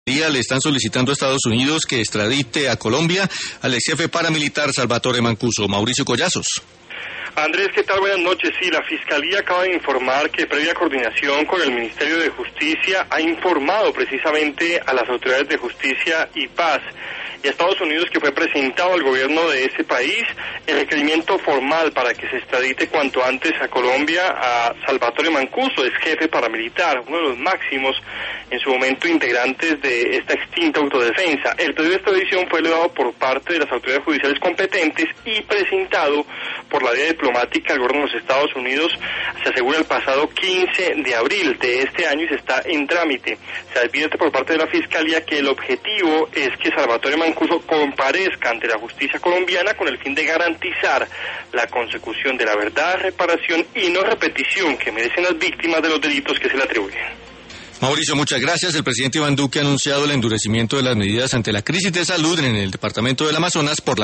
Le están solicitando a Estados Unidos que extradite a Colombia al ex jefe paramilitar Salvatore Mancuso. Mauricio Collazos. Andrés, ¿qué tal? Buenas noches. Sí, la Fiscalía acaba de informar que previa coordinación con el Ministerio de Justicia ha informado precisamente a las autoridades de justicia y paz y a Estados Unidos que fue presentado al gobierno de ese país el requerimiento formal para que se extradite cuanto antes a Colombia a Salvatore Mancuso, ex jefe paramilitar, uno de los máximos en su momento integrantes de esta extinta autodefensa. El pedido de extradición fue elevado por parte de las autoridades judiciales competentes y presentado por la vía diplomática al gobierno de los Estados Unidos, se asegura el pasado 15 de abril de este año y se está en trámite. Se advierte por parte de la Fiscalía que el objetivo es que Salvatore Mancuso comparezca ante la justicia colombiana con el fin de garantizar la consecución de la verdad, reparación y no repetición que merecen las víctimas de los delitos que se le atribuyen. Mauricio, muchas gracias. El presidente Iván Duque ha anunciado el endurecimiento de las medidas ante la crisis de salud en el departamento del Amazonas por la